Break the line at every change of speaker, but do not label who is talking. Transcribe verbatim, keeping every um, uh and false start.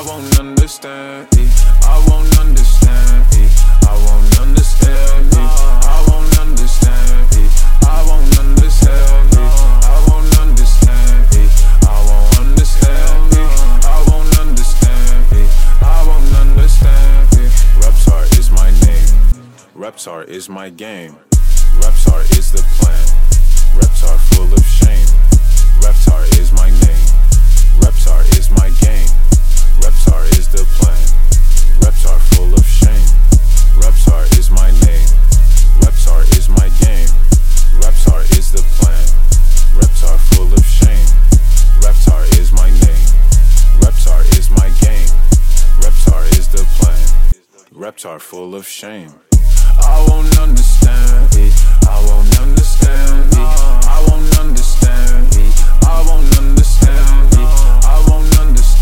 won't understand it. I won't understand it. I won't understand it. I won't understand it. I won't understand it. I won't understand it. I won't understand it. I won't understand it. I won't understand it. Reptar is my name. Reptar is my game. Reptar is the plan. Reptar full of shame. Reptar is my name. Reptar is my game. Reptar is the plan. Reptar full of shame. Reptar is my name. Reptar is my game. Reptar is the plan. Reptar full of shame. Reptar is my name. Reptar is my game. Reptar is the plan. Reptar full of shame. I won't understand it. I won't understand it. I won't understand it. I won't understand it. I won't understand it.